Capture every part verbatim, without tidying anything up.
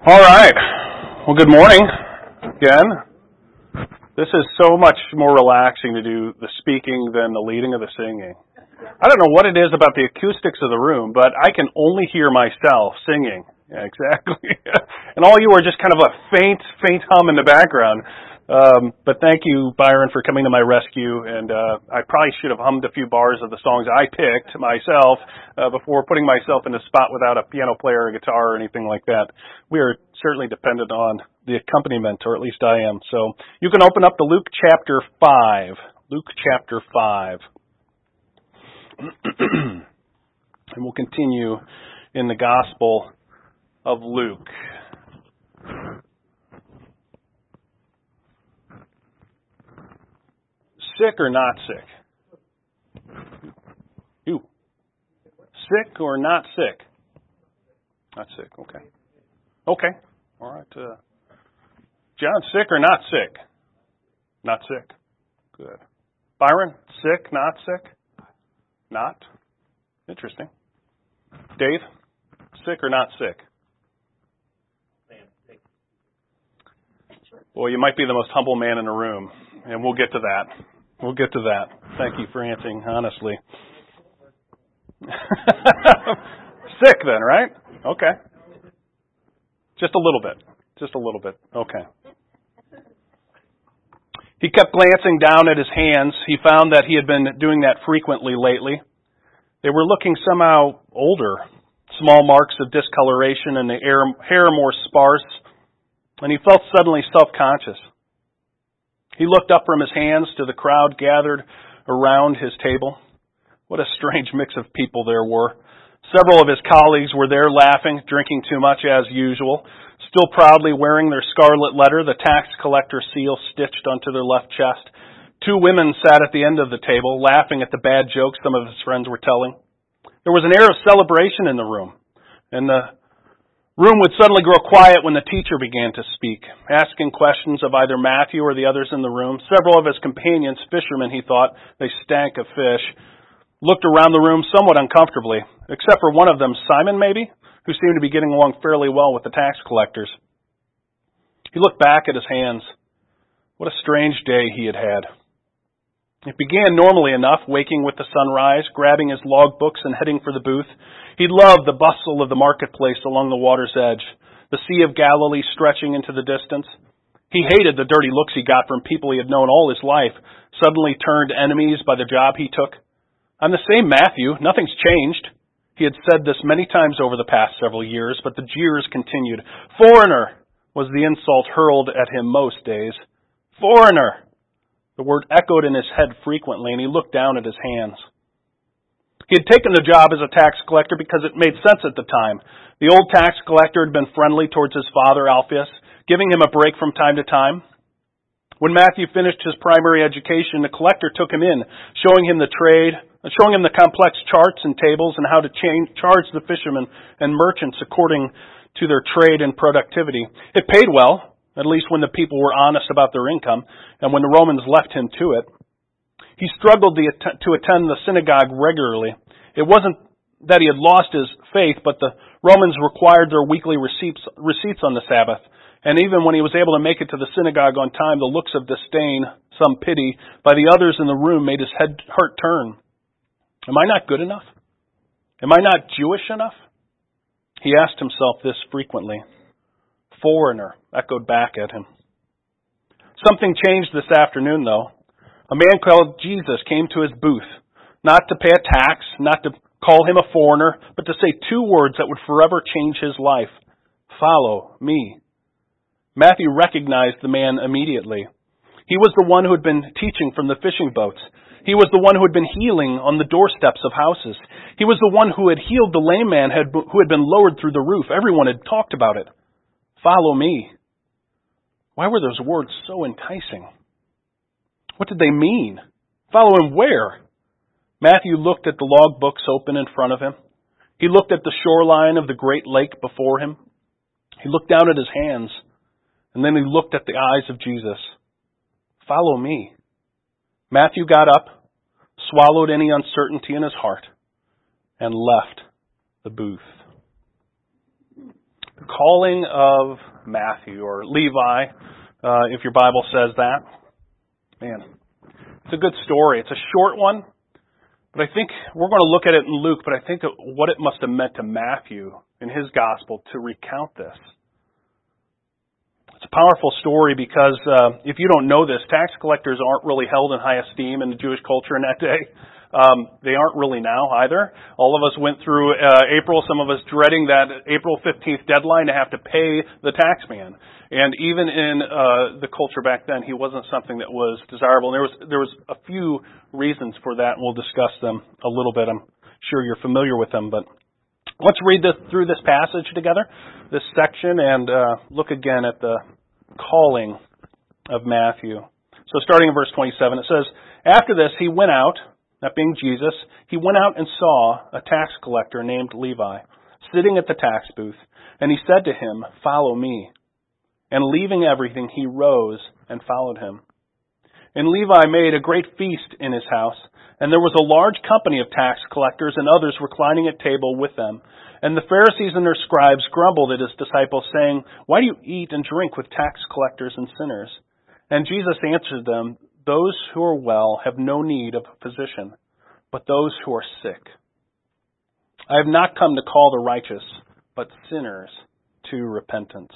All right. Well, good morning again. This is so much more relaxing to do the speaking than the leading of the singing. I don't know what it is about the acoustics of the room, but I can only hear myself singing. Yeah, exactly. And all you are just kind of a faint, faint hum in the background. Um, but thank you, Byron, for coming to my rescue. And uh, I probably should have hummed a few bars of the songs I picked myself uh, before putting myself in a spot without a piano player, a guitar, or anything like that. We are certainly dependent on the accompaniment, or at least I am. So you can open up to Luke chapter five. Luke chapter five. And we'll continue in the Gospel of Luke. Sick or not sick? You. Sick or not sick? Not sick, okay. Okay, all right. Uh, John, sick or not sick? Not sick. Good. Byron, sick, not sick? Not? Interesting. Dave, sick or not sick? Boy, you might be the most humble man in the room, and we'll get to that. We'll get to that. Thank you for answering honestly. Sick then, right? Okay. Just a little bit. Just a little bit. Okay. He kept glancing down at his hands. He found that he had been doing that frequently lately. They were looking somehow older, small marks of discoloration and the hair more sparse, and he felt suddenly self-conscious. He looked up from his hands to the crowd gathered around his table. What a strange mix of people there were. Several of his colleagues were there laughing, drinking too much as usual, still proudly wearing their scarlet letter, the tax collector seal stitched onto their left chest. Two women sat at the end of the table, laughing at the bad jokes some of his friends were telling. There was an air of celebration in the room, and the room would suddenly grow quiet when the teacher began to speak, asking questions of either Matthew or the others in the room. Several of his companions, fishermen, he thought, they stank of fish, looked around the room somewhat uncomfortably, except for one of them, Simon maybe, who seemed to be getting along fairly well with the tax collectors. He looked back at his hands. What a strange day he had had. It began normally enough, waking with the sunrise, grabbing his log books and heading for the booth. He loved the bustle of the marketplace along the water's edge, the Sea of Galilee stretching into the distance. He hated the dirty looks he got from people he had known all his life, suddenly turned enemies by the job he took. I'm the same Matthew. Nothing's changed. He had said this many times over the past several years, but the jeers continued. Foreigner was the insult hurled at him most days. Foreigner! The word echoed in his head frequently, and he looked down at his hands. He had taken the job as a tax collector because it made sense at the time. The old tax collector had been friendly towards his father, Alphaeus, giving him a break from time to time. When Matthew finished his primary education, the collector took him in, showing him the trade, showing him the complex charts and tables and how to change, charge the fishermen and merchants according to their trade and productivity. It paid well, at least when the people were honest about their income, and when the Romans left him to it. He struggled to attend the synagogue regularly. It wasn't that he had lost his faith, but the Romans required their weekly receipts, receipts on the Sabbath. And even when he was able to make it to the synagogue on time, the looks of disdain, some pity, by the others in the room made his head heart turn. Am I not good enough? Am I not Jewish enough? He asked himself this frequently. Foreigner echoed back at him. Something changed this afternoon, though. A man called Jesus came to his booth, not to pay a tax, not to call him a foreigner, but to say two words that would forever change his life. Follow me. Matthew recognized the man immediately. He was the one who had been teaching from the fishing boats. He was the one who had been healing on the doorsteps of houses. He was the one who had healed the lame man who had been lowered through the roof. Everyone had talked about it. Follow me. Why were those words so enticing? What did they mean? Follow him where? Matthew looked at the log books open in front of him. He looked at the shoreline of the great lake before him. He looked down at his hands, and then he looked at the eyes of Jesus. Follow me. Matthew got up, swallowed any uncertainty in his heart, and left the booth. The calling of Matthew, or Levi, uh, if your Bible says that. Man, it's a good story. It's a short one, but I think we're going to look at it in Luke, but I think what it must have meant to Matthew in his gospel to recount this. It's a powerful story because uh, if you don't know this, tax collectors aren't really held in high esteem in the Jewish culture in that day. Um, they aren't really now either. All of us went through uh, April, some of us dreading that April fifteenth deadline to have to pay the tax man. And even in uh, the culture back then, he wasn't something that was desirable. And there was there was a few reasons for that, and we'll discuss them a little bit. I'm sure you're familiar with them, but let's read this, through this passage together, this section, and uh, look again at the calling of Matthew. So starting in verse twenty-seven, it says, "After this he went out," that being Jesus, "he went out and saw a tax collector named Levi sitting at the tax booth, and he said to him, 'Follow me.' And leaving everything, he rose and followed him. And Levi made a great feast in his house, and there was a large company of tax collectors and others reclining at table with them. And the Pharisees and their scribes grumbled at his disciples, saying, 'Why do you eat and drink with tax collectors and sinners?' And Jesus answered them, 'Those who are well have no need of a physician, but those who are sick. I have not come to call the righteous, but sinners to repentance.'"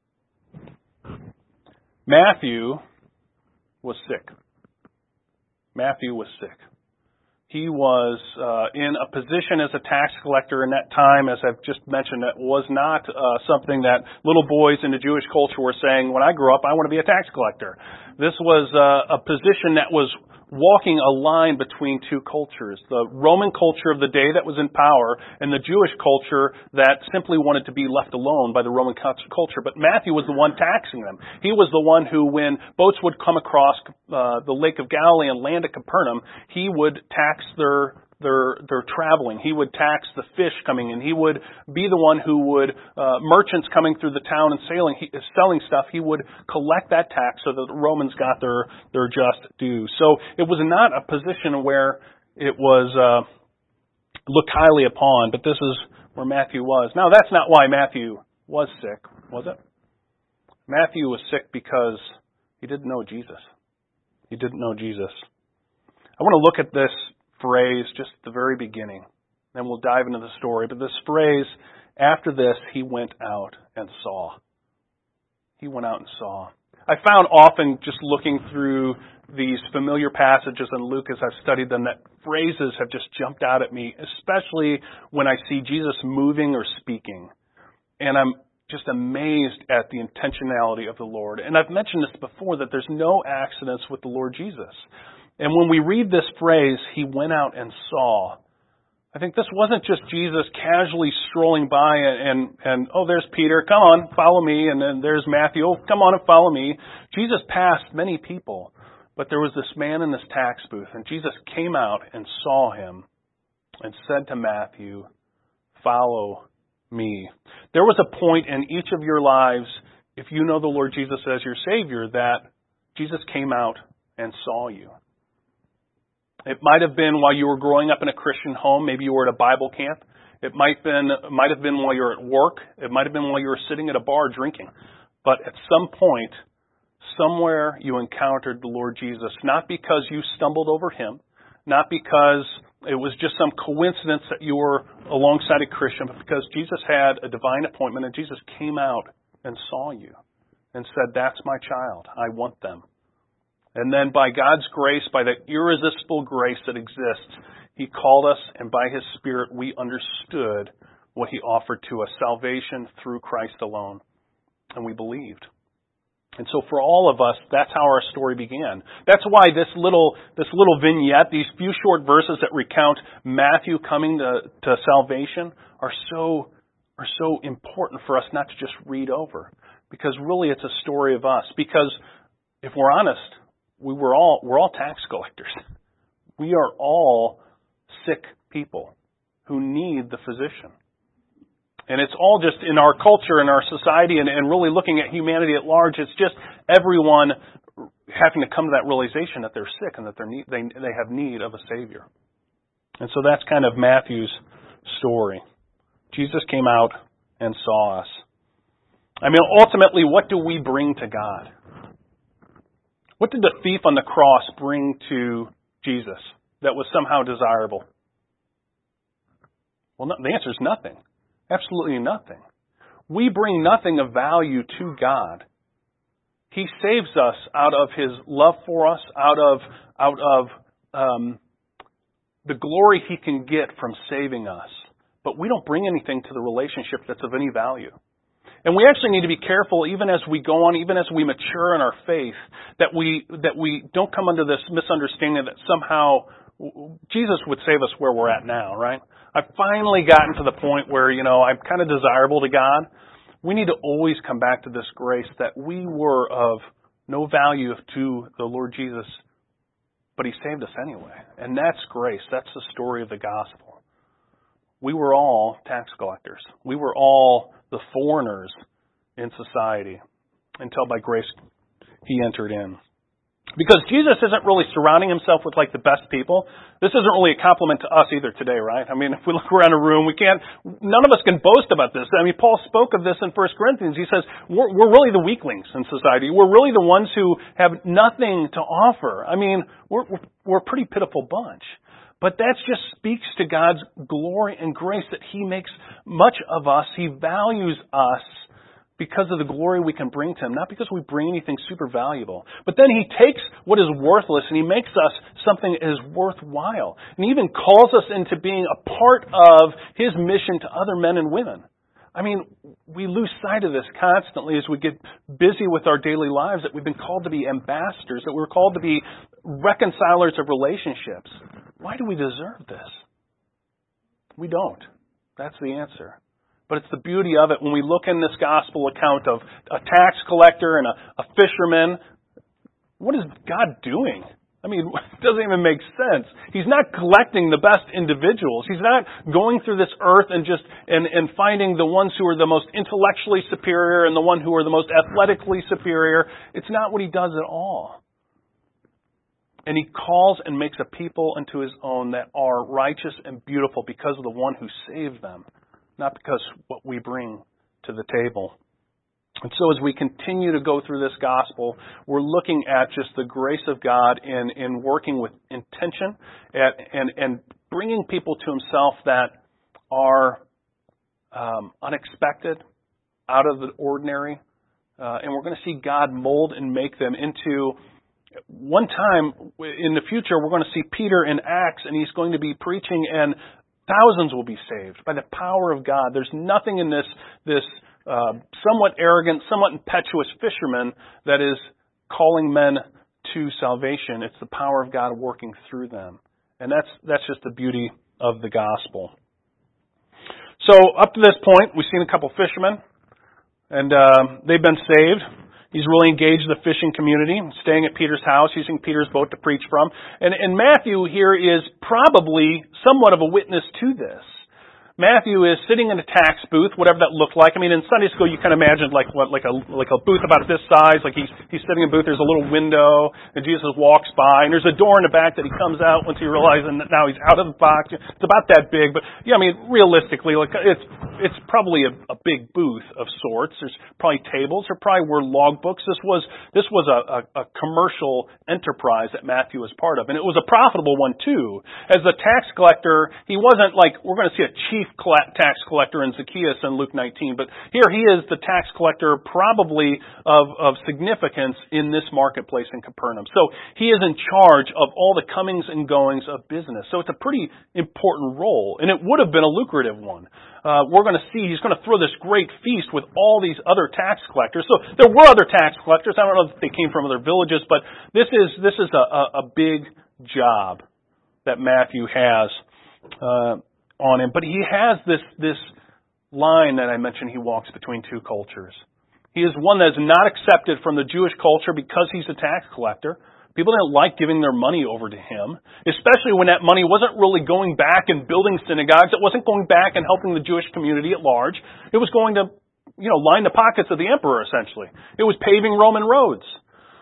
Matthew was sick. Matthew was sick. He was uh, in a position as a tax collector in that time, as I've just mentioned, that was not uh, something that little boys in the Jewish culture were saying, "When I grow up, I want to be a tax collector." This was uh, a position that was walking a line between two cultures, the Roman culture of the day that was in power and the Jewish culture that simply wanted to be left alone by the Roman culture. But Matthew was the one taxing them. He was the one who, when boats would come across uh, the Lake of Galilee and land at Capernaum, he would tax their their their traveling. He would tax the fish coming in. He would be the one who would, uh, merchants coming through the town and sailing, he, selling stuff, he would collect that tax so that the Romans got their, their just due. So it was not a position where it was uh, looked highly upon, but this is where Matthew was. Now, that's not why Matthew was sick, was it? Matthew was sick because he didn't know Jesus. He didn't know Jesus. I want to look at this phrase just at the very beginning. Then we'll dive into the story. But this phrase, "after this, he went out and saw." He went out and saw. I found often just looking through these familiar passages in Luke as I've studied them that phrases have just jumped out at me, especially when I see Jesus moving or speaking. And I'm just amazed at the intentionality of the Lord. And I've mentioned this before, that there's no accidents with the Lord Jesus. And when we read this phrase, "he went out and saw," I think this wasn't just Jesus casually strolling by and, and, and oh, there's Peter, come on, follow me. And then there's Matthew, oh, come on and follow me. Jesus passed many people, but there was this man in this tax booth, and Jesus came out and saw him and said to Matthew, "Follow me." There was a point in each of your lives, if you know the Lord Jesus as your Savior, that Jesus came out and saw you. It might have been while you were growing up in a Christian home. Maybe you were at a Bible camp. It might been might have been while you were at work. It might have been while you were sitting at a bar drinking. But at some point, somewhere you encountered the Lord Jesus, not because you stumbled over him, not because it was just some coincidence that you were alongside a Christian, but because Jesus had a divine appointment and Jesus came out and saw you and said, "That's my child. I want them." And then by God's grace, by the irresistible grace that exists, he called us, and by his Spirit we understood what he offered to us, salvation through Christ alone. And we believed. And so for all of us, that's how our story began. That's why this little this little vignette, these few short verses that recount Matthew coming to, to salvation are so are so important for us not to just read over. Because really it's a story of us. Because if we're honest, We were all, we're all tax collectors. We are all sick people who need the physician. And it's all just in our culture, in our society, and, and really looking at humanity at large, it's just everyone having to come to that realization that they're sick and that they're need, they, they have need of a Savior. And so that's kind of Matthew's story. Jesus came out and saw us. I mean, ultimately, what do we bring to God? What did the thief on the cross bring to Jesus that was somehow desirable? Well, no, the answer is nothing. Absolutely nothing. We bring nothing of value to God. He saves us out of His love for us, out of out of um, the glory He can get from saving us. But we don't bring anything to the relationship that's of any value. And we actually need to be careful, even as we go on, even as we mature in our faith, that we that we don't come under this misunderstanding that somehow Jesus would save us where we're at now, right? I've finally gotten to the point where, you know, I'm kind of desirable to God. We need to always come back to this grace that we were of no value to the Lord Jesus, but He saved us anyway. And that's grace. That's the story of the gospel. We were all tax collectors. We were all the foreigners in society until by grace He entered in. Because Jesus isn't really surrounding Himself with like the best people. This isn't really a compliment to us either today, right? I mean, if we look around a room, we can't, none of us can boast about this. I mean, Paul spoke of this in First Corinthians. He says, we're, we're really the weaklings in society. We're really the ones who have nothing to offer. I mean, we're, we're, we're a pretty pitiful bunch. But that just speaks to God's glory and grace that He makes much of us. He values us because of the glory we can bring to Him, not because we bring anything super valuable. But then He takes what is worthless and He makes us something that is worthwhile. And He even calls us into being a part of His mission to other men and women. I mean, we lose sight of this constantly as we get busy with our daily lives, that we've been called to be ambassadors, that we're called to be reconcilers of relationships. Why do we deserve this? We don't. That's the answer. But it's the beauty of it when we look in this gospel account of a tax collector and a, a fisherman. What is God doing? I mean, it doesn't even make sense. He's not collecting the best individuals. He's not going through this earth and just and, and finding the ones who are the most intellectually superior and the one who are the most athletically superior. It's not what He does at all. And He calls and makes a people unto His own that are righteous and beautiful because of the one who saved them, not because what we bring to the table. And so as we continue to go through this gospel, we're looking at just the grace of God in, in working with intention at, and, and bringing people to Himself that are um, unexpected, out of the ordinary. Uh, and we're going to see God mold and make them into... One time in the future, we're going to see Peter in Acts, and he's going to be preaching, and thousands will be saved by the power of God. There's nothing in this this uh, somewhat arrogant, somewhat impetuous fisherman that is calling men to salvation. It's the power of God working through them. And that's that's just the beauty of the gospel. So up to this point, we've seen a couple fishermen, and uh, they've been saved. He's really engaged the fishing community, staying at Peter's house, using Peter's boat to preach from. And, and Matthew here is probably somewhat of a witness to this. Matthew is sitting in a tax booth, whatever that looked like. I mean, in Sunday school, you can imagine like what, like a like a booth about this size. Like he's he's sitting in a booth. There's a little window, and Jesus walks by, and there's a door in the back that he comes out once he realizes that now he's out of the box. It's about that big, but yeah, I mean, realistically, like it's it's probably a, a big booth of sorts. There's probably tables. There probably were logbooks. This was this was a, a, a commercial enterprise that Matthew was part of, and it was a profitable one too. As the tax collector, he wasn't like we're going to see a chief tax collector in Zacchaeus in Luke nineteen, but here he is the tax collector probably of, of significance in this marketplace in Capernaum. So he is in charge of all the comings and goings of business. So it's a pretty important role, and it would have been a lucrative one. Uh, we're going to see he's going to throw this great feast with all these other tax collectors. So there were other tax collectors. I don't know if they came from other villages, but this is this is a, a, a big job that Matthew has uh, on him. But he has this this line that I mentioned. He walks between two cultures. He is one that is not accepted from the Jewish culture because he's a tax collector. People didn't like giving their money over to him, especially when that money wasn't really going back and building synagogues. It wasn't going back and helping the Jewish community at large. It was going to, you know, line the pockets of the emperor, essentially. It was paving Roman roads.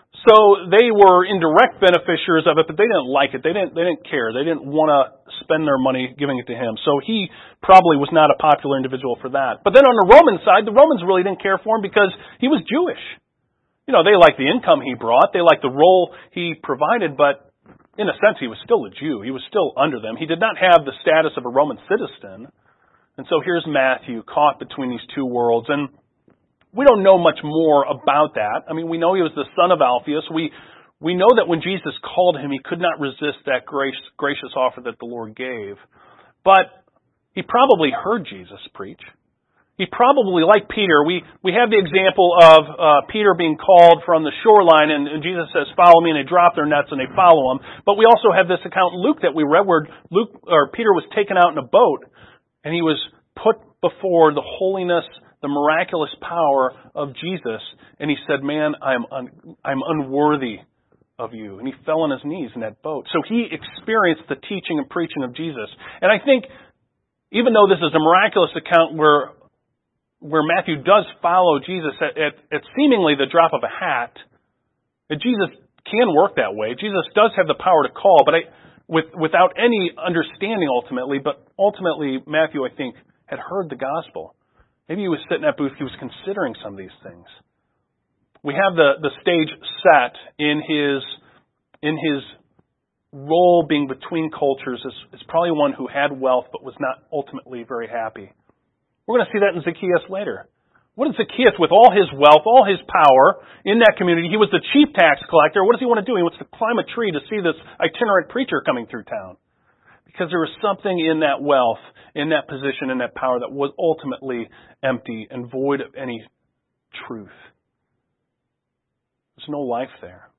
So they were indirect beneficiaries of it, but they didn't like it. They didn't, they didn't care. They didn't want to spend their money giving it to him. So he probably was not a popular individual for that. But then on the Roman side, the Romans really didn't care for him because he was Jewish. You know, they liked the income he brought. They liked the role he provided, but in a sense, he was still a Jew. He was still under them. He did not have the status of a Roman citizen. And so here's Matthew caught between these two worlds. And we don't know much more about that. I mean, we know he was the son of Alphaeus. We we know that when Jesus called him, he could not resist that grace, gracious offer that the Lord gave. But he probably heard Jesus preach. He probably, like Peter, we, we have the example of uh, Peter being called from the shoreline, and, and Jesus says, "Follow me," and they drop their nets and they follow him. But we also have this account in Luke that we read where Luke or Peter was taken out in a boat, and he was put before the holiness, the miraculous power of Jesus, and he said, "Man, I'm un- I'm unworthy of you." And he fell on his knees in that boat. So he experienced the teaching and preaching of Jesus. And I think, even though this is a miraculous account where where Matthew does follow Jesus at, at, at seemingly the drop of a hat, that Jesus can work that way. Jesus does have the power to call, but I, with without any understanding ultimately. But ultimately, Matthew, I think, had heard the gospel. Maybe he was sitting at booth, he was considering some of these things. We have the, the stage set in his in his role being between cultures as, as probably one who had wealth but was not ultimately very happy. We're going to see that in Zacchaeus later. What is Zacchaeus with all his wealth, all his power in that community? He was the chief tax collector. What does he want to do? He wants to climb a tree to see this itinerant preacher coming through town. Because there was something in that wealth, in that position, in that power that was ultimately empty and void of any truth. There's no life there.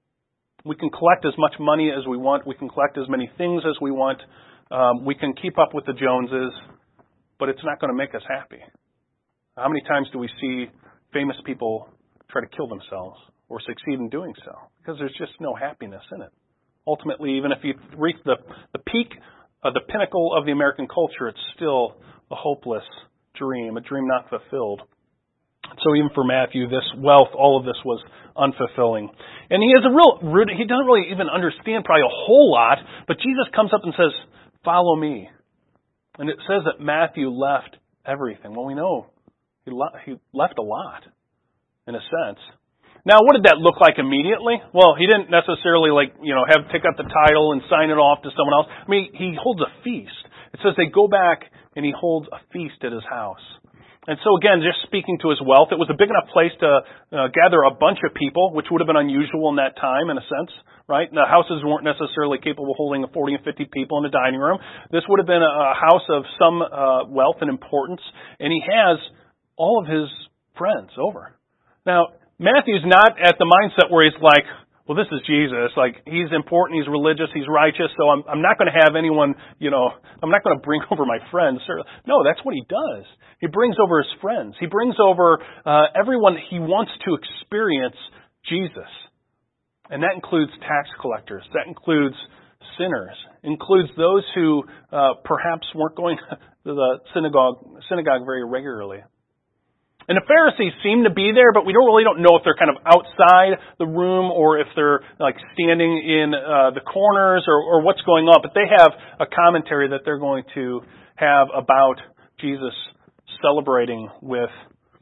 We can collect as much money as we want. We can collect as many things as we want. Um, we can keep up with the Joneses, but it's not going to make us happy. How many times do we see famous people try to kill themselves or succeed in doing so? Because there's just no happiness in it. Ultimately, even if you reach the, the peak, uh, the pinnacle of the American culture, it's still a hopeless dream, a dream not fulfilled. So even for Matthew, this wealth, all of this was unfulfilling. And he has a real, he doesn't really even understand probably a whole lot, but Jesus comes up and says, "Follow me." And it says that Matthew left everything. Well, we know he, le- he left a lot, in a sense. Now, what did that look like immediately? Well, he didn't necessarily, like, you know, have take out the title and sign it off to someone else. I mean, he holds a feast. It says they go back and he holds a feast at his house. And so, again, just speaking to his wealth, it was a big enough place to uh, gather a bunch of people, which would have been unusual in that time, in a sense, right? The houses weren't necessarily capable of holding forty and fifty people in a dining room. This would have been a house of some uh, wealth and importance, and he has all of his friends over. Now, Matthew's not at the mindset where he's like, well, this is Jesus. Like, he's important, he's religious, he's righteous, so I'm, I'm not going to have anyone, you know, I'm not going to bring over my friends. No, that's what he does. He brings over his friends. He brings over uh, everyone he wants to experience Jesus. And that includes tax collectors. That includes sinners. Includes those who uh, perhaps weren't going to the synagogue, synagogue very regularly. And the Pharisees seem to be there, but we don't really don't know if they're kind of outside the room or if they're like standing in uh, the corners or, or what's going on. But they have a commentary that they're going to have about Jesus celebrating with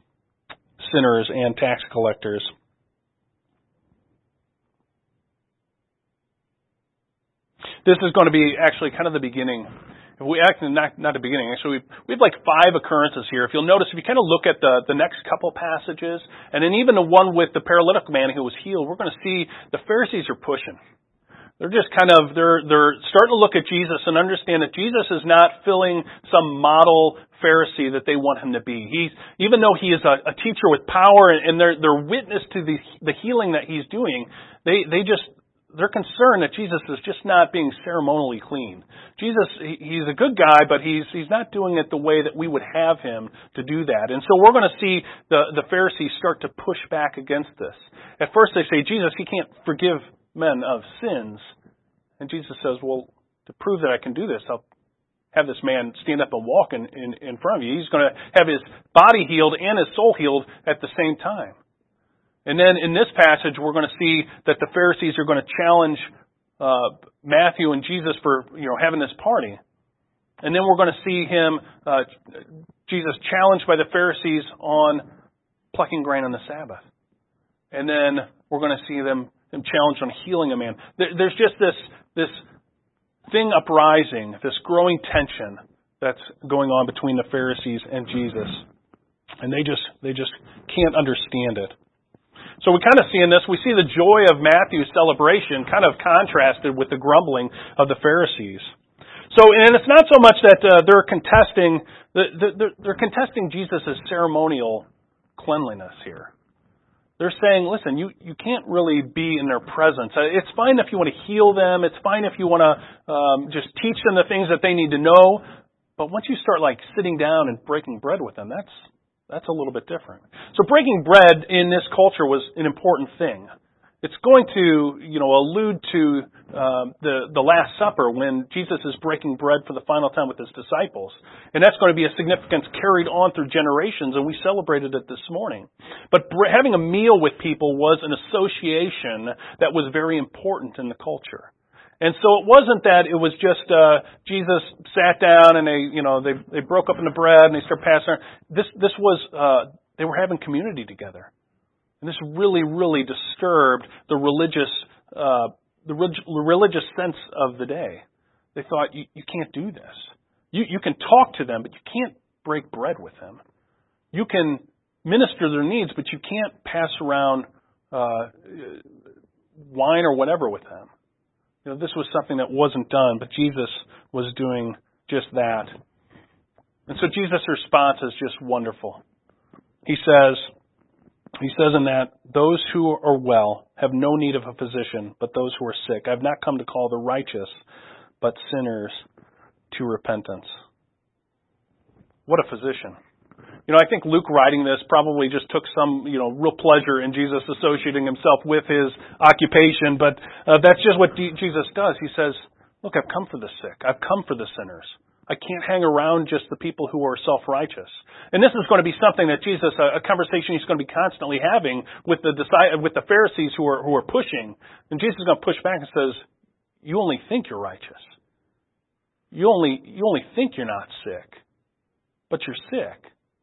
sinners and tax collectors. This is going to be actually kind of the beginning. We actually not not the beginning. Actually, we we have like five occurrences here. If you'll notice, if you kind of look at the the next couple passages, and then even the one with the paralytic man who was healed, we're going to see the Pharisees are pushing. They're just kind of they're they're starting to look at Jesus and understand that Jesus is not filling some model Pharisee that they want him to be. He's even though he is a, a teacher with power and, and they're they're witness to the the healing that he's doing, they they just. They're concerned that Jesus is just not being ceremonially clean. Jesus, he's a good guy, but he's he's not doing it the way that we would have him to do that. And so we're going to see the, the Pharisees start to push back against this. At first they say, Jesus, he can't forgive men of sins. And Jesus says, well, to prove that I can do this, I'll have this man stand up and walk in, in, in front of you. He's going to have his body healed and his soul healed at the same time. And then in this passage, we're going to see that the Pharisees are going to challenge uh, Matthew and Jesus for, you know, having this party. And then we're going to see him, uh, Jesus challenged by the Pharisees on plucking grain on the Sabbath. And then we're going to see them, them challenged on healing a man. There, there's just this, this thing uprising, this growing tension that's going on between the Pharisees and Jesus. And they just, they just can't understand it. So we kind of see in this, we see the joy of Matthew's celebration kind of contrasted with the grumbling of the Pharisees. So, and it's not so much that uh, they're contesting, they're, they're contesting Jesus' ceremonial cleanliness here. They're saying, listen, you, you can't really be in their presence. It's fine if you want to heal them. It's fine if you want to um, just teach them the things that they need to know. But once you start like sitting down and breaking bread with them, that's that's a little bit different. So breaking bread in this culture was an important thing. It's going to, you know, allude to um, the the Last Supper when Jesus is breaking bread for the final time with his disciples, and that's going to be a significance carried on through generations. And we celebrated it this morning. But bre- having a meal with people was an association that was very important in the culture. And so it wasn't that it was just uh, Jesus sat down and they, you know, they they broke up in the bread and they started passing around. This this was uh, they were having community together. And this really, really disturbed the religious, uh, the relig- religious sense of the day. They thought, you, you can't do this. You, you can talk to them, but you can't break bread with them. You can minister their needs, but you can't pass around uh, wine or whatever with them. You know, this was something that wasn't done, but Jesus was doing just that. And so Jesus' response is just wonderful. He says, He says in that, those who are well have no need of a physician, but those who are sick. I have not come to call the righteous, but sinners to repentance. What a physician. You know, I think Luke writing this probably just took some, you know, real pleasure in Jesus associating himself with his occupation, but uh, that's just what D- Jesus does. He says, look, I've come for the sick. I've come for the sinners. I can't hang around just the people who are self-righteous. And this is going to be something that Jesus, a, a conversation he's going to be constantly having with the with the Pharisees who are who are pushing. And Jesus is going to push back and says, you only think you're righteous. You only you only think you're not sick, but you're sick.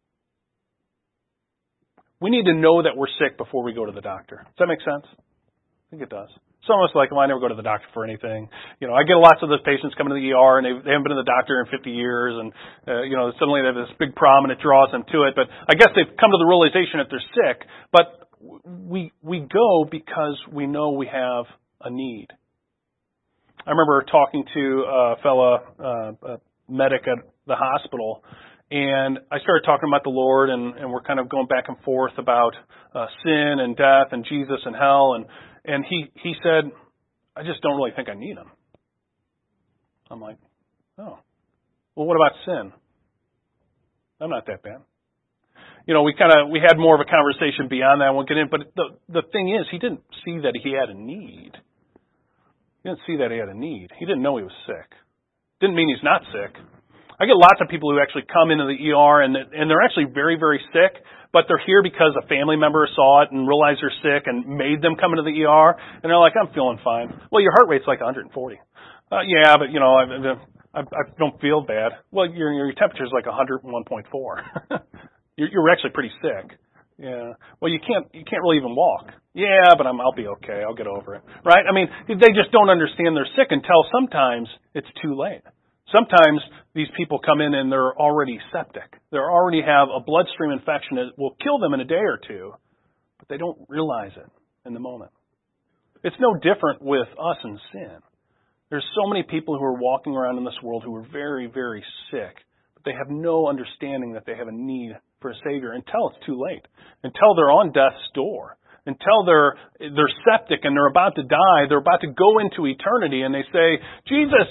We need to know that we're sick before we go to the doctor. Does that make sense? I think it does. Some of us are like, well, I never go to the doctor for anything. You know, I get lots of those patients coming to the E R and they, they haven't been to the doctor in fifty years and, uh, you know, suddenly they have this big problem and it draws them to it. But I guess they've come to the realization that they're sick. But we, we go because we know we have a need. I remember talking to a fellow, uh, a medic at the hospital, and I started talking about the Lord, and, and we're kind of going back and forth about uh, sin and death and Jesus and hell, and And he, he said, I just don't really think I need him. I'm like, oh, well, what about sin? I'm not that bad. You know, we kind of, we had more of a conversation beyond that. I won't get in, but the, the thing is, he didn't see that he had a need. He didn't see that he had a need. He didn't know he was sick. Didn't mean he's not sick. I get lots of people who actually come into the E R and, and they're actually very, very sick, but they're here because a family member saw it and realized they're sick and made them come into the E R, and they're like, I'm feeling fine. Well, your heart rate's like one hundred forty. Uh, yeah, but, you know, I, I, I don't feel bad. Well, your, your temperature's like one oh one point four. you're, you're actually pretty sick. Yeah. Well, you can't you can't really even walk. Yeah, but I'm, I'll be okay. I'll get over it. Right? I mean, they just don't understand they're sick until sometimes it's too late. Sometimes these people come in and they're already septic. They already have a bloodstream infection that will kill them in a day or two, but they don't realize it in the moment. It's no different with us and sin. There's so many people who are walking around in this world who are very, very sick, but they have no understanding that they have a need for a Savior until it's too late, until they're on death's door, until they're they're septic and they're about to die, they're about to go into eternity, and they say, Jesus.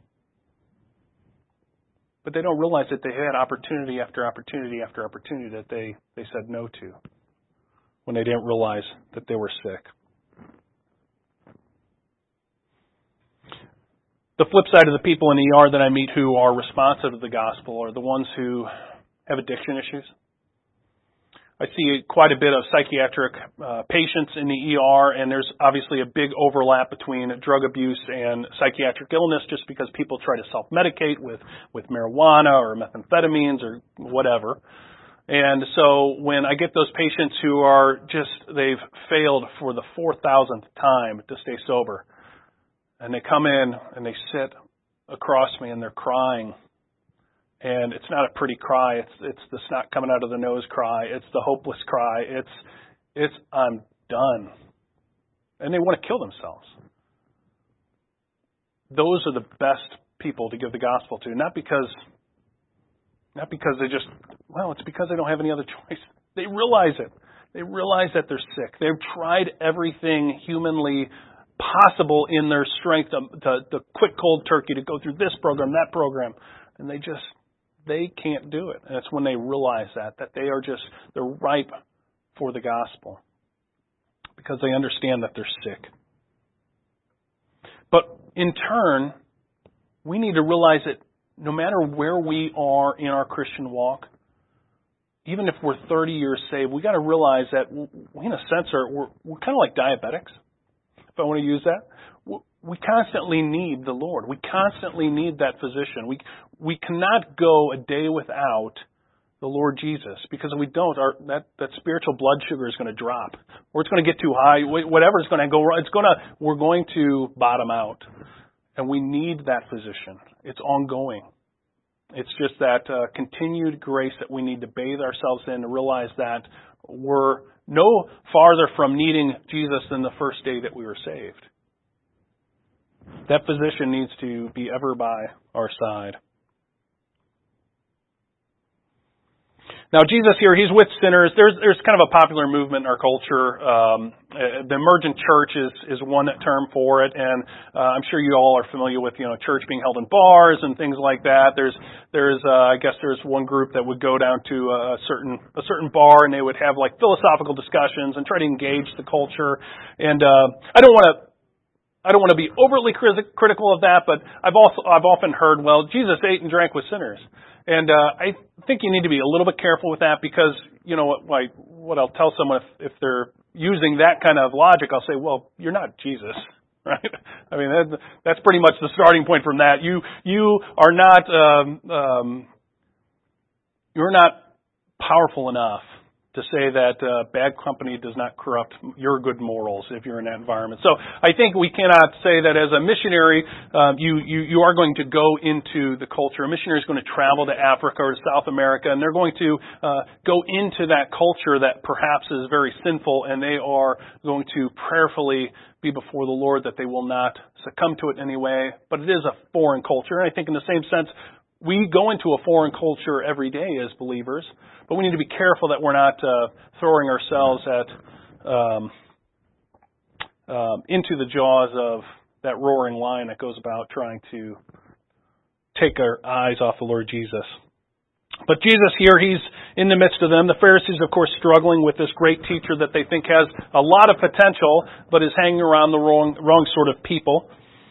But they don't realize that they had opportunity after opportunity after opportunity that they, they said no to when they didn't realize that they were sick. The flip side of the people in the E R that I meet who are responsive to the gospel are the ones who have addiction issues. I see quite a bit of psychiatric uh, patients in the E R, and there's obviously a big overlap between drug abuse and psychiatric illness just because people try to self-medicate with, with marijuana or methamphetamines or whatever. And so when I get those patients who are just, they've failed for the four thousandth time to stay sober, and they come in and they sit across me and they're crying. And it's not a pretty cry. It's it's the snot coming out of the nose cry. It's the hopeless cry. It's it's I'm done. And they want to kill themselves. Those are the best people to give the gospel to. Not because not because they just well, it's because they don't have any other choice. They realize it. They realize that they're sick. They've tried everything humanly possible in their strength, the the quick cold turkey to go through this program, that program, and they just They can't do it. And it's when they realize that, that they are just, they're ripe for the gospel because they understand that they're sick. But in turn, we need to realize that no matter where we are in our Christian walk, even if we're thirty years saved, we got to realize that we, in a sense, are we're, we're kind of like diabetics, if I want to use that. We constantly need the Lord. We constantly need that physician. We we cannot go a day without the Lord Jesus, because if we don't, our that, that spiritual blood sugar is going to drop, or it's going to get too high. Whatever is going to go wrong, it's going to we're going to bottom out, and we need that physician. It's ongoing. It's just that uh, continued grace that we need to bathe ourselves in to realize that we're no farther from needing Jesus than the first day that we were saved. That physician needs to be ever by our side. Now, Jesus here, he's with sinners. There's there's kind of a popular movement in our culture. Um, the emergent church is, is one term for it, and uh, I'm sure you all are familiar with, you know, church being held in bars and things like that. There's there's uh, I guess there's one group that would go down to a certain a certain bar and they would have like philosophical discussions and try to engage the culture. And uh, I don't want to. I don't want to be overly critical of that, but I've also I've often heard, well, Jesus ate and drank with sinners, and uh, I think you need to be a little bit careful with that because you know what? Like what I'll tell someone if, if they're using that kind of logic, I'll say, well, you're not Jesus, right? I mean, that, that's pretty much the starting point from that. You you are not um, um, you're not powerful enough to say that uh, bad company does not corrupt your good morals if you're in that environment. So I think we cannot say that as a missionary, um, you, you, you are going to go into the culture. A missionary is going to travel to Africa or to South America, and they're going to uh, go into that culture that perhaps is very sinful, and they are going to prayerfully be before the Lord that they will not succumb to it in any way. But it is a foreign culture, and I think in the same sense, we go into a foreign culture every day as believers, but we need to be careful that we're not uh, throwing ourselves at um, um, into the jaws of that roaring lion that goes about trying to take our eyes off the Lord Jesus. But Jesus here, he's in the midst of them. The Pharisees, of course, struggling with this great teacher that they think has a lot of potential, but is hanging around the wrong, wrong sort of people.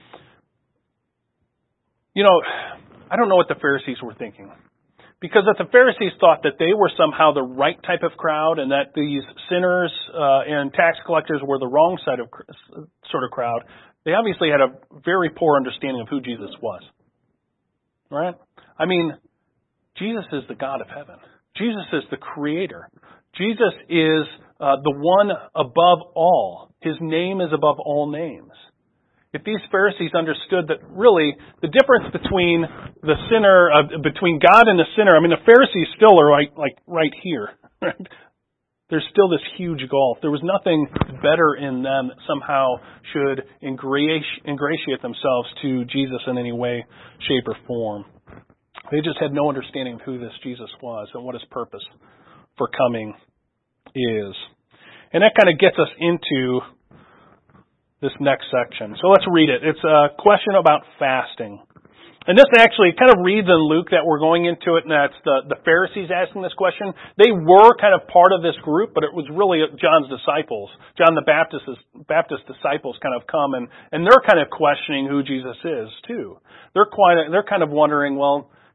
You know, I don't know what the Pharisees were thinking. Because if the Pharisees thought that they were somehow the right type of crowd and that these sinners uh, and tax collectors were the wrong side of sort of crowd, they obviously had a very poor understanding of who Jesus was. Right? I mean, Jesus is the God of heaven. Jesus is the Creator. Jesus is uh, the one above all. His name is above all names. If these Pharisees understood that really the difference between the sinner, uh, between God and the sinner, I mean, the Pharisees still are right, like right here. Right? There's still this huge gulf. There was nothing better in them that somehow should ingratiate, ingratiate themselves to Jesus in any way, shape, or form. They just had no understanding of who this Jesus was and what his purpose for coming is. And that kind of gets us into this next section. So let's read it. It's a question about fasting. And this actually kind of reads in Luke that we're going into it, and that's the, the Pharisees asking this question. They were kind of part of this group, but it was really John's disciples. John the Baptist's Baptist disciples kind of come, and, and they're kind of questioning who Jesus is, too. They're quite, they're kind of wondering, well,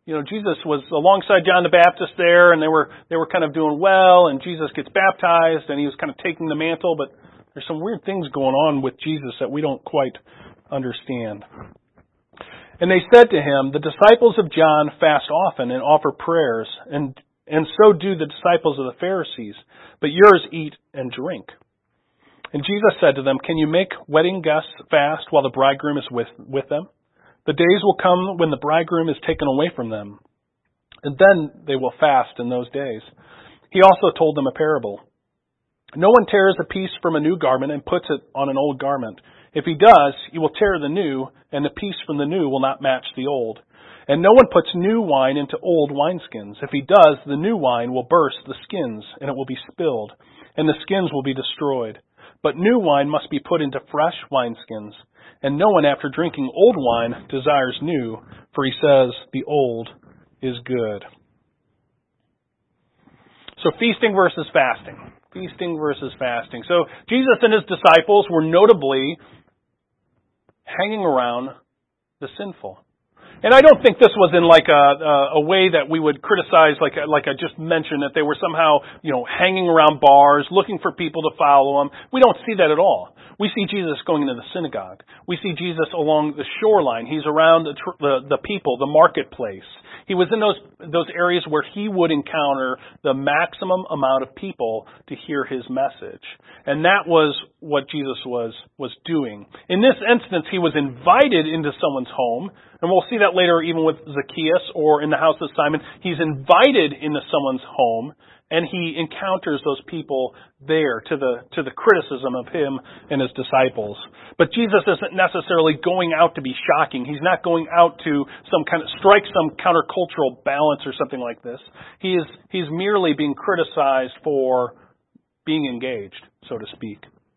you know, Jesus was alongside John the Baptist there, and they were they were kind of doing well, and Jesus gets baptized, and he was kind of taking the mantle, but there's some weird things going on with Jesus that we don't quite understand. And they said to him, the disciples of John fast often and offer prayers, and and so do the disciples of the Pharisees, but yours eat and drink. And Jesus said to them, can you make wedding guests fast while the bridegroom is with, with them? The days will come when the bridegroom is taken away from them, and then they will fast in those days. He also told them a parable. No one tears a piece from a new garment and puts it on an old garment. If he does, he will tear the new, and the piece from the new will not match the old. And no one puts new wine into old wineskins. If he does, the new wine will burst the skins, and it will be spilled, and the skins will be destroyed. But new wine must be put into fresh wineskins. And no one, after drinking old wine, desires new, for he says, the old is good. So feasting versus fasting. Feasting versus fasting. So Jesus and his disciples were notably hanging around the sinful. And I don't think this was in like a, a way that we would criticize, like like I just mentioned, that they were somehow, you know, hanging around bars, looking for people to follow them. We don't see that at all. We see Jesus going into the synagogue. We see Jesus along the shoreline. He's around the, the, the people, the marketplace. He was in those those areas where he would encounter the maximum amount of people to hear his message. And that was what Jesus was was doing. In this instance, he was invited into someone's home, and we'll see that later even with Zacchaeus or in the house of Simon. He's invited into someone's home, and he encounters those people there to the to the criticism of him and his disciples. But Jesus isn't necessarily going out to be shocking. He's not going out to some kind of strike some countercultural balance or something like this. He is he's merely being criticized for being engaged, so to speak.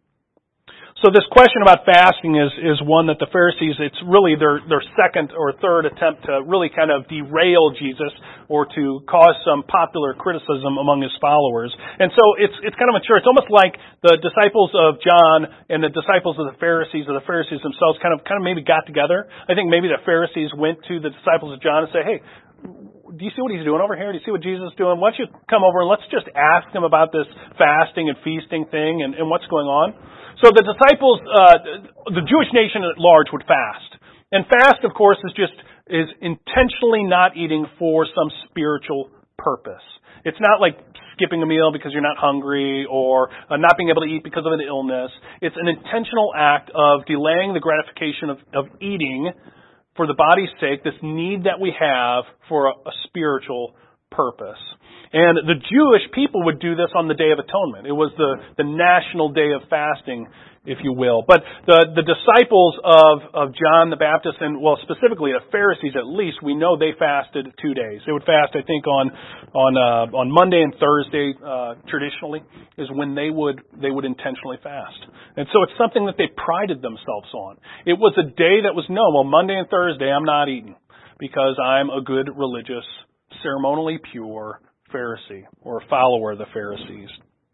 So this question about fasting is, is one that the Pharisees, it's really their, their second or third attempt to really kind of derail Jesus or to cause some popular criticism among his followers. And so it's it's kind of mature. It's almost like the disciples of John and the disciples of the Pharisees or the Pharisees themselves kind of kind of maybe got together. I think maybe the Pharisees went to the disciples of John and say, hey, do you see what he's doing over here? Do you see what Jesus is doing? Why don't you come over and let's just ask him about this fasting and feasting thing and, and what's going on? So the disciples, uh, the Jewish nation at large would fast. And fast, of course, is just, is intentionally not eating for some spiritual purpose. It's not like skipping a meal because you're not hungry or uh, not being able to eat because of an illness. It's an intentional act of delaying the gratification of, of eating for the body's sake, this need that we have for a, a spiritual purpose. And the Jewish people would do this on the Day of Atonement. It was the, the national day of fasting, if you will. But the, the disciples of, of John the Baptist, and well, specifically the Pharisees at least, we know they fasted two days. They would fast, I think, on on uh, on Monday and Thursday, uh, traditionally, is when they would they would intentionally fast. And so it's something that they prided themselves on. It was a day that was, no, well, Monday and Thursday I'm not eating because I'm a good religious, ceremonially pure Pharisee or a follower of the Pharisees.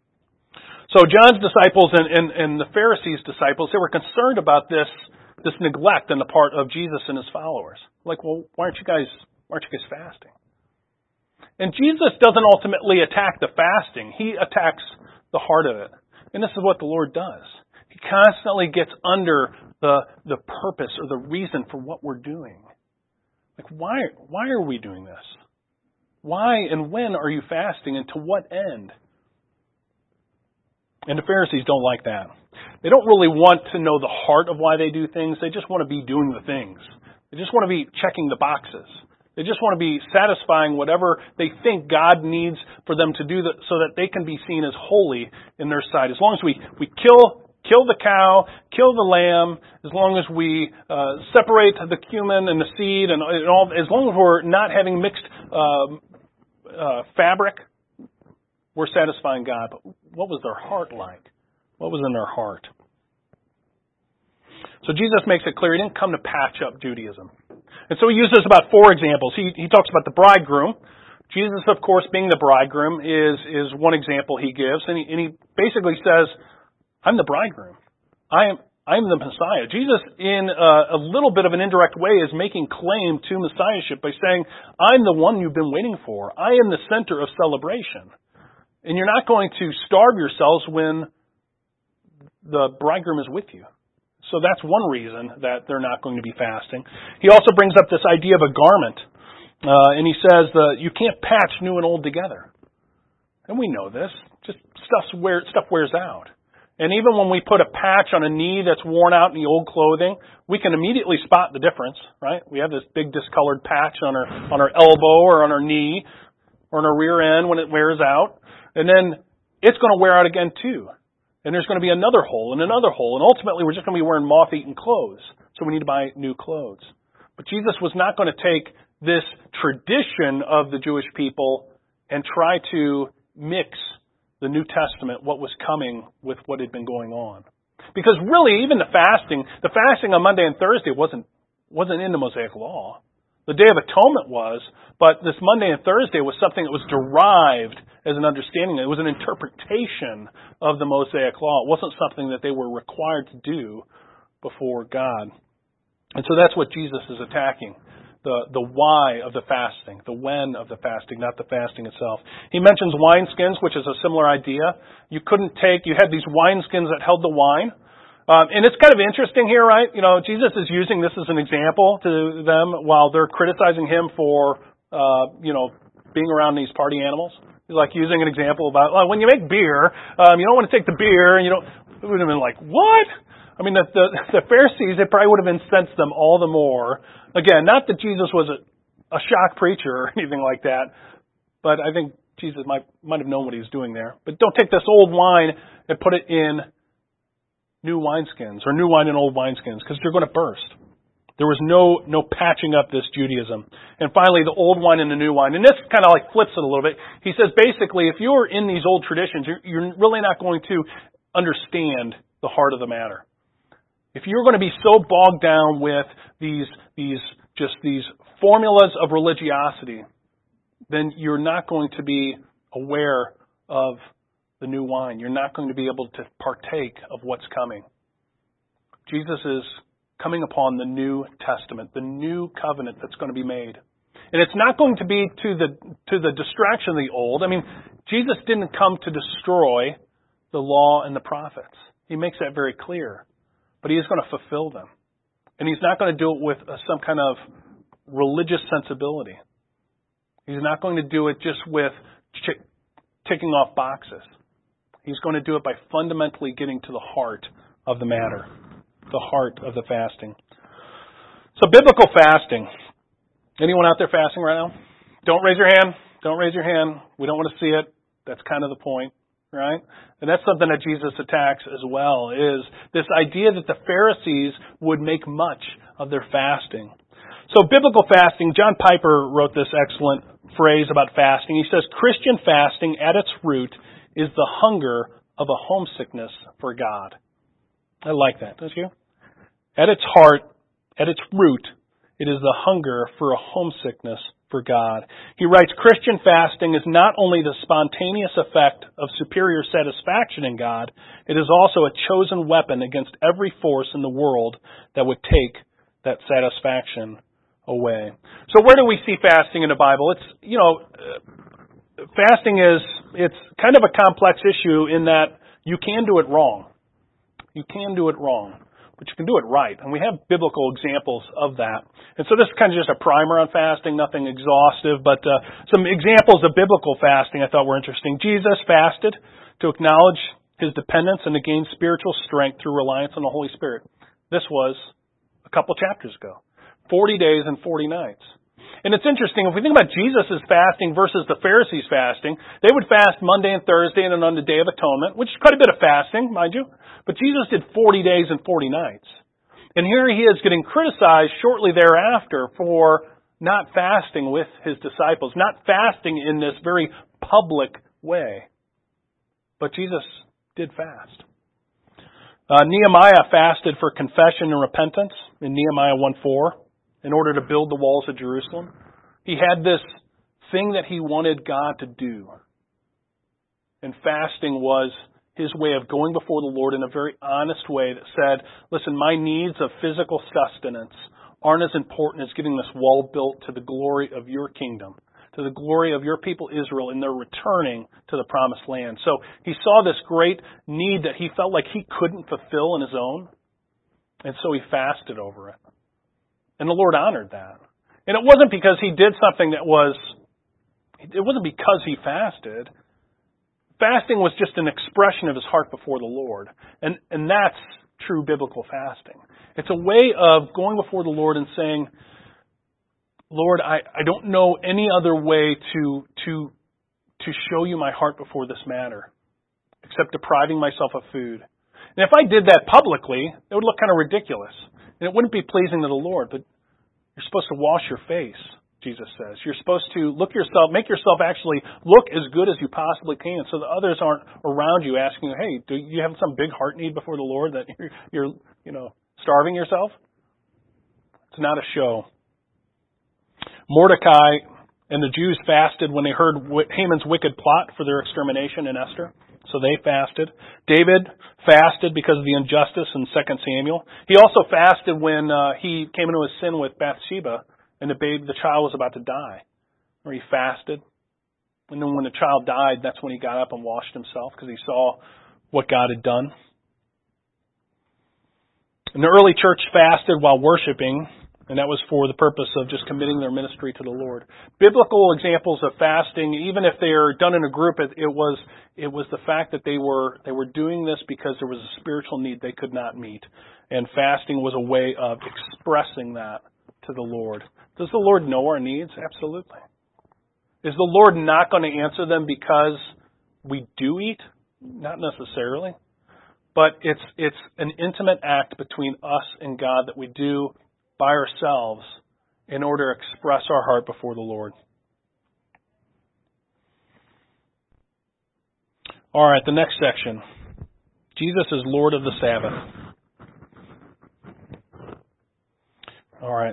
So John's disciples and, and, and the Pharisees' disciples, they were concerned about this this neglect on the part of Jesus and his followers. Like, well, why aren't you guys why aren't you guys fasting? And Jesus doesn't ultimately attack the fasting. He attacks the heart of it. And this is what the Lord does. He constantly gets under the the purpose or the reason for what we're doing. Like, why why are we doing this? Why and when are you fasting, and to what end? And the Pharisees don't like that. They don't really want to know the heart of why they do things. They just want to be doing the things. They just want to be checking the boxes. They just want to be satisfying whatever they think God needs for them to do that, so that they can be seen as holy in their sight. As long as we, we kill kill the cow, kill the lamb, as long as we uh, separate the cumin and the seed, and, and all, as long as we're not having mixed uh, uh, fabric, we're satisfying God. But what was their heart like? What was in their heart? So Jesus makes it clear he didn't come to patch up Judaism. And so he uses about four examples. He, he talks about the bridegroom. Jesus, of course, being the bridegroom is, is one example he gives. And he, and he basically says, I'm the bridegroom. I am, I'm the Messiah. Jesus, in a, a little bit of an indirect way, is making claim to Messiahship by saying, I'm the one you've been waiting for. I am the center of celebration. And you're not going to starve yourselves when the bridegroom is with you. So that's one reason that they're not going to be fasting. He also brings up this idea of a garment. Uh, and he says that you can't patch new and old together. And we know this. Just stuff, wear, stuff wears out. And even when we put a patch on a knee that's worn out in the old clothing, we can immediately spot the difference, right? We have this big discolored patch on our on our elbow or on our knee or on our rear end when it wears out. And then it's going to wear out again too. And there's going to be another hole and another hole. And ultimately we're just going to be wearing moth-eaten clothes. So we need to buy new clothes. But Jesus was not going to take this tradition of the Jewish people and try to mix the New Testament, what was coming with what had been going on. Because really, even the fasting, the fasting on Monday and Thursday wasn't wasn't in the Mosaic Law. The Day of Atonement was, but this Monday and Thursday was something that was derived as an understanding. It was an interpretation of the Mosaic Law. It wasn't something that they were required to do before God. And so that's what Jesus is attacking. The the why of the fasting, the when of the fasting, not the fasting itself. He mentions wineskins, which is a similar idea. You couldn't take, you had these wineskins that held the wine. Um, and it's kind of interesting here, right? You know, Jesus is using this as an example to them while they're criticizing him for, uh, you know, being around these party animals. He's like using an example about, well, when you make beer, um, you don't want to take the beer and you don't, it would have been like, what? I mean, the, the, the Pharisees, it probably would have incensed them all the more. Again, not that Jesus was a, a shock preacher or anything like that, but I think Jesus might might have known what he was doing there. But don't take this old wine and put it in new wineskins, or new wine in old wineskins, because you're going to burst. There was no no patching up this Judaism. And finally, the old wine and the new wine. And this kind of like flips it a little bit. He says, basically, if you're in these old traditions, you're, you're really not going to understand the heart of the matter. If you're going to be so bogged down with these, these, just these formulas of religiosity, then you're not going to be aware of the new wine. You're not going to be able to partake of what's coming. Jesus is coming upon the New Testament, the new covenant that's going to be made. And it's not going to be to the, to the distraction of the old. I mean, Jesus didn't come to destroy the law and the prophets. He makes that very clear. But he is going to fulfill them. And he's not going to do it with uh, some kind of religious sensibility. He's not going to do it just with ch- ticking off boxes. He's going to do it by fundamentally getting to the heart of the matter, the heart of the fasting. So biblical fasting. Anyone out there fasting right now? Don't raise your hand. Don't raise your hand. We don't want to see it. That's kind of the point. Right? And that's something that Jesus attacks as well, is this idea that the Pharisees would make much of their fasting. So biblical fasting, John Piper wrote this excellent phrase about fasting. He says, Christian fasting at its root is the hunger of a homesickness for God. I like that, don't you? At its heart, at its root, it is the hunger for a homesickness for God. He writes, Christian fasting is not only the spontaneous effect of superior satisfaction in God, it is also a chosen weapon against every force in the world that would take that satisfaction away. So where do we see fasting in the Bible? It's, you know, fasting is, it's kind of a complex issue in that you can do it wrong. You can do it wrong. But you can do it right. And we have biblical examples of that. And so this is kind of just a primer on fasting, nothing exhaustive, but uh, some examples of biblical fasting I thought were interesting. Jesus fasted to acknowledge his dependence and to gain spiritual strength through reliance on the Holy Spirit. This was a couple chapters ago. forty days and forty nights. And it's interesting, if we think about Jesus' fasting versus the Pharisees' fasting, they would fast Monday and Thursday and then on the Day of Atonement, which is quite a bit of fasting, mind you. But Jesus did forty days and forty nights. And here he is getting criticized shortly thereafter for not fasting with his disciples, not fasting in this very public way. But Jesus did fast. Uh, Nehemiah fasted for confession and repentance in Nehemiah one four in order to build the walls of Jerusalem. He had this thing that he wanted God to do. And fasting was his way of going before the Lord in a very honest way that said, listen, my needs of physical sustenance aren't as important as getting this wall built to the glory of your kingdom, to the glory of your people Israel in their returning to the promised land. So he saw this great need that he felt like he couldn't fulfill on his own, and so he fasted over it. And the Lord honored that. And it wasn't because he did something that was, it wasn't because he fasted. Fasting was just an expression of his heart before the Lord. And, and that's true biblical fasting. It's a way of going before the Lord and saying, Lord, I, I don't know any other way to, to, to show you my heart before this matter, except depriving myself of food. And if I did that publicly, it would look kind of ridiculous. And it wouldn't be pleasing to the Lord. But you're supposed to wash your face, Jesus says. You're supposed to look yourself, make yourself actually look as good as you possibly can, so that others aren't around you asking you, hey, do you have some big heart need before the Lord that you're, you're you know, starving yourself? It's not a show. Mordecai and the Jews fasted when they heard Haman's wicked plot for their extermination in Esther. So they fasted. David fasted because of the injustice in Second Samuel. He also fasted when uh, he came into his sin with Bathsheba and the babe, the child was about to die. Or he fasted. And then when the child died, that's when he got up and washed himself because he saw what God had done. And the early church fasted while worshiping, and that was for the purpose of just committing their ministry to the Lord. Biblical examples of fasting, even if they are done in a group, it, it was it was the fact that they were they were doing this because there was a spiritual need they could not meet, and fasting was a way of expressing that to the Lord. Does the Lord know our needs? Absolutely. Is the Lord not going to answer them because we do eat? Not necessarily, but it's it's an intimate act between us and God that we do by ourselves in order to express our heart before the Lord. All right, the next section. Jesus is Lord of the Sabbath. All right.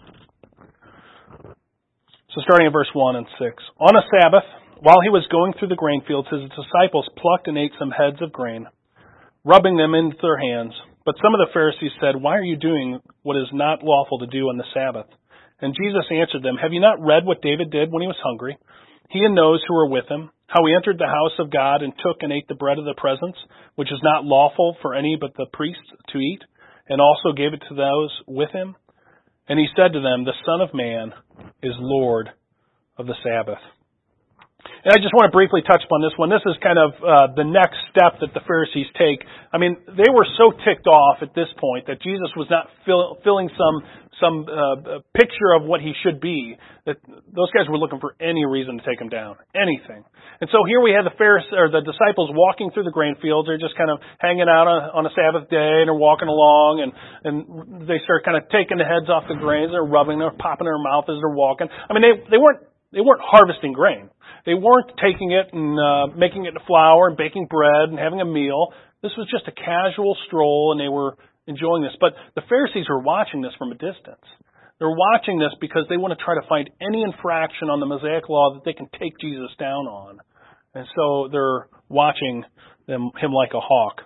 So starting at verse one and six. On a Sabbath, while he was going through the grain fields, his disciples plucked and ate some heads of grain, rubbing them into their hands. But some of the Pharisees said, why are you doing what is not lawful to do on the Sabbath? And Jesus answered them, have you not read what David did when he was hungry? He and those who were with him, how he entered the house of God and took and ate the bread of the presence, which is not lawful for any but the priests to eat, and also gave it to those with him. And he said to them, the Son of Man is Lord of the Sabbath. And I just want to briefly touch upon this one. This is kind of uh, the next step that the Pharisees take. I mean, they were so ticked off at this point that Jesus was not fill, filling some some uh, picture of what he should be, that those guys were looking for any reason to take him down, anything. And so here we have the Pharisees, or the disciples walking through the grain fields. They're just kind of hanging out on, on a Sabbath day, and they're walking along, and, and they start kind of taking the heads off the grains. They're rubbing, they're popping their mouth as they're walking. I mean, they they weren't they weren't harvesting grain. They weren't taking it and uh, making it into flour and baking bread and having a meal. This was just a casual stroll, and they were enjoying this. But the Pharisees were watching this from a distance. They're watching this because they want to try to find any infraction on the Mosaic law that they can take Jesus down on. And so they're watching them, him like a hawk.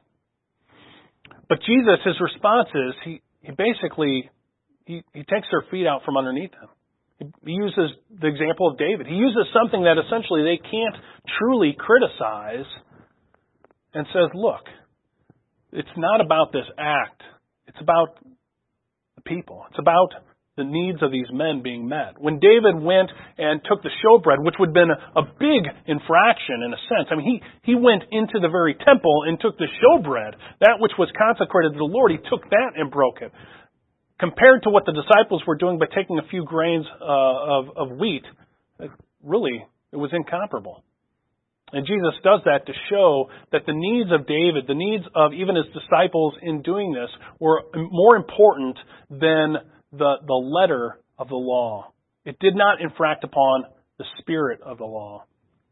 But Jesus, his response is, he, he basically, he, he takes their feet out from underneath them. He uses the example of David. He uses something that essentially they can't truly criticize and says, look, it's not about this act. It's about the people. It's about the needs of these men being met. When David went and took the showbread, which would have been a, a big infraction in a sense. I mean, he, he went into the very temple and took the showbread, that which was consecrated to the Lord. He took that and broke it. Compared to what the disciples were doing by taking a few grains uh, of, of wheat, it really, it was incomparable. And Jesus does that to show that the needs of David, the needs of even his disciples in doing this, were more important than the, the letter of the law. It did not infract upon the spirit of the law.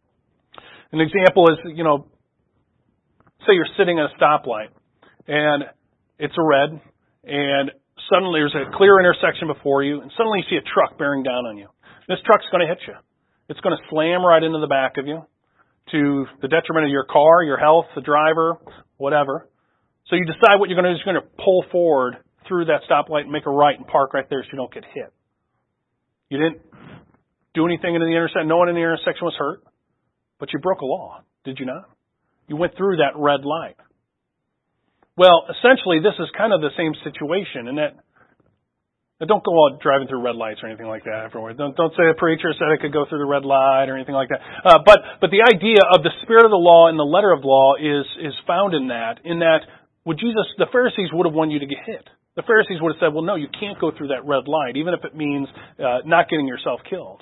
An example is, you know, say you're sitting at a stoplight, and it's a red, and suddenly there's a clear intersection before you, and suddenly you see a truck bearing down on you. This truck's going to hit you. It's going to slam right into the back of you. to the detriment of your car, your health, the driver, whatever. So you decide what you're going to do is you're going to pull forward through that stoplight and make a right and park right there so you don't get hit. You didn't do anything into the intersection. No one in the intersection was hurt, but you broke a law, did you not? You went through that red light. Well, essentially, this is kind of the same situation in that don't go out driving through red lights or anything like that everywhere. Don't, don't say a preacher said I could go through the red light or anything like that. Uh, but, but the idea of the spirit of the law and the letter of law is, is found in that, in that would Jesus, the Pharisees would have wanted you to get hit. The Pharisees would have said, well, no, you can't go through that red light, even if it means uh, not getting yourself killed.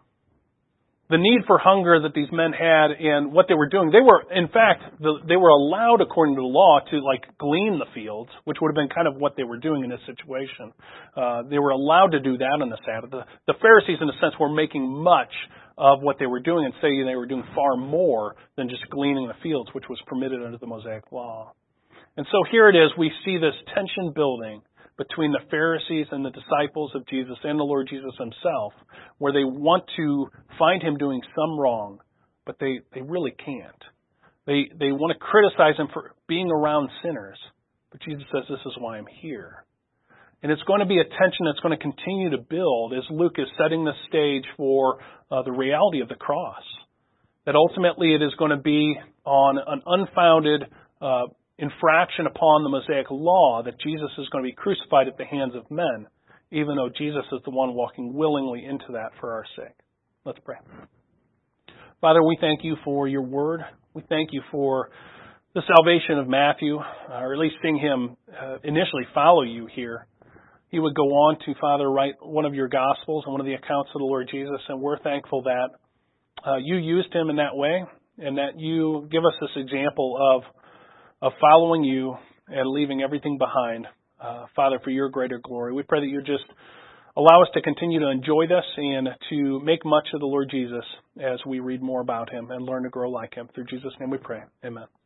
The need for hunger that these men had and what they were doing, they were, in fact, the, they were allowed, according to the law, to like glean the fields, which would have been kind of what they were doing in this situation. Uh, they were allowed to do that on the Sabbath. The, the Pharisees, in a sense, were making much of what they were doing and saying they were doing far more than just gleaning the fields, which was permitted under the Mosaic law. And so here it is, we see this tension building between the Pharisees and the disciples of Jesus and the Lord Jesus himself, where they want to find him doing some wrong, but they, they really can't. They, they want to criticize him for being around sinners, but Jesus says, this is why I'm here. And it's going to be a tension that's going to continue to build as Luke is setting the stage for uh, the reality of the cross. That ultimately it is going to be on an unfounded uh infraction upon the Mosaic law that Jesus is going to be crucified at the hands of men, even though Jesus is the one walking willingly into that for our sake. Let's pray. Father, we thank you for your word. We thank you for the salvation of Matthew, or at least seeing him uh, initially follow you here. He would go on to, Father, write one of your Gospels and one of the accounts of the Lord Jesus, and we're thankful that uh, you used him in that way, and that you give us this example of of following you and leaving everything behind, uh, Father, for your greater glory. We pray that you just allow us to continue to enjoy this and to make much of the Lord Jesus as we read more about him and learn to grow like him. Through Jesus' name we pray. Amen.